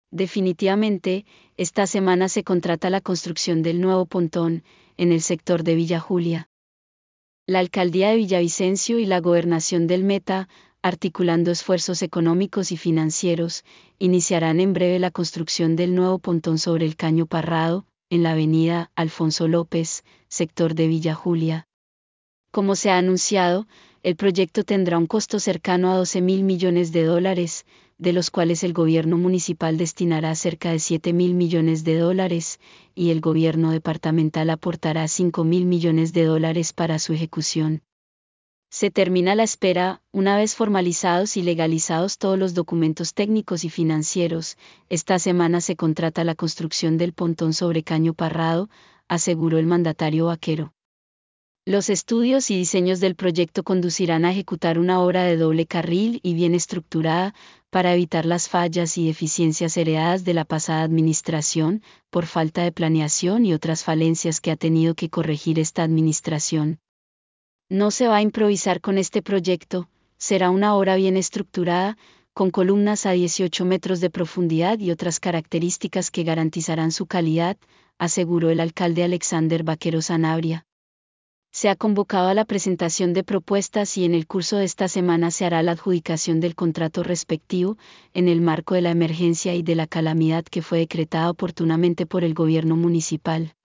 Definitivamente, esta semana se contrata la construcción del nuevo pontón, en el sector de Villa Julia. La Alcaldía de Villavicencio y la Gobernación del Meta, articulando esfuerzos económicos y financieros, iniciarán en breve la construcción del nuevo pontón sobre el Caño Parrado, en la avenida Alfonso López, sector de Villa Julia. Como se ha anunciado, el proyecto tendrá un costo cercano a 12.000 millones de dólares, de los cuales el gobierno municipal destinará cerca de 7.000 millones de dólares, y el gobierno departamental aportará 5.000 millones de dólares para su ejecución. Se termina la espera, una vez formalizados y legalizados todos los documentos técnicos y financieros, esta semana se contrata la construcción del pontón sobre Caño Parrado, aseguró el mandatario Vaquero. Los estudios y diseños del proyecto conducirán a ejecutar una obra de doble carril y bien estructurada, para evitar las fallas y deficiencias heredadas de la pasada administración, por falta de planeación y otras falencias que ha tenido que corregir esta administración. No se va a improvisar con este proyecto, será una obra bien estructurada, con columnas a 18 metros de profundidad y otras características que garantizarán su calidad, aseguró el alcalde Alexander Vaquero Sanabria. Se ha convocado a la presentación de propuestas y en el curso de esta semana se hará la adjudicación del contrato respectivo, en el marco de la emergencia y de la calamidad que fue decretada oportunamente por el gobierno municipal.